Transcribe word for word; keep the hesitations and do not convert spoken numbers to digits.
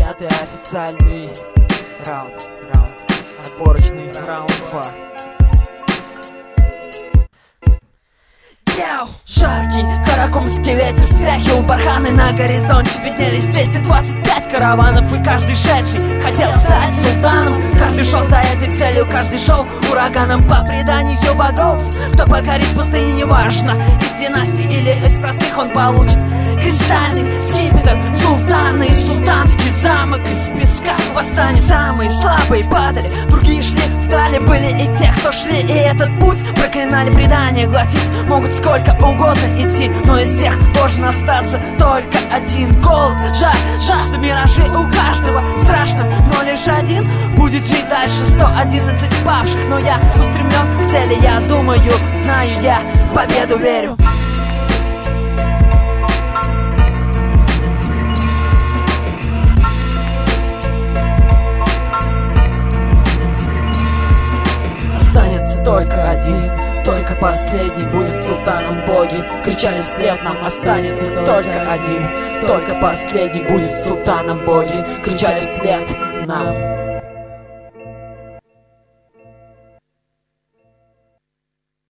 Пятый официальный раунд, раунд, отборочный раунд два. Жаркий каракумский ветер встряхивал барханы. На горизонте виднелись двести двадцать пять караванов. И каждый шедший хотел стать султаном. Каждый шел за этой целью, каждый шел ураганом. По преданию богов, кто покорит пустыни, неважно, из династий или из простых, он получит кристальный скипетр султана и султанский замок из песка восстанет. Самые слабые падали, другие шли вдали. Были и те, кто шли, и этот путь проклинали. Предание гласит, могут сколько угодно идти, но из всех должен остаться только один. Голод, жар, жажда, миражи у каждого страшно, но лишь один будет жить дальше. Сто одиннадцать павших, но я устремлен к цели. Я думаю, знаю, я в победу верю. Останется только один, только последний будет султаном. Боги кричали вслед нам: останется только один, только последний будет султаном. Боги кричали вслед нам.